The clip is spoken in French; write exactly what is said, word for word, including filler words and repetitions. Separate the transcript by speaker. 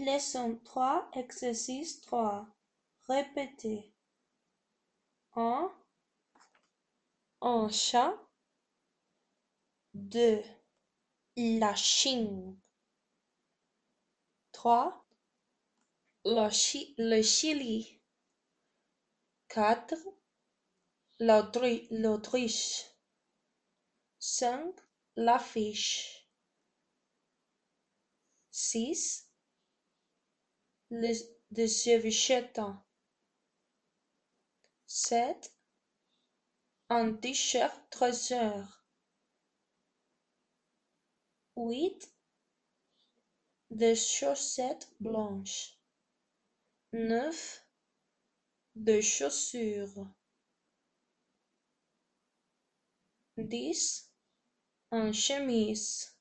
Speaker 1: Leçon trois, exercice trois. Répétez. un. Un chat. deux. La Chine. trois. Le, Chi- le Chili. quatre. L'Autri- L'Autriche. cinq. L'affiche. six. Le, de servichette. sept. Un t-shirt trésor. huit. Des chaussettes blanches. neuf. De chaussures. dix. Un chemise.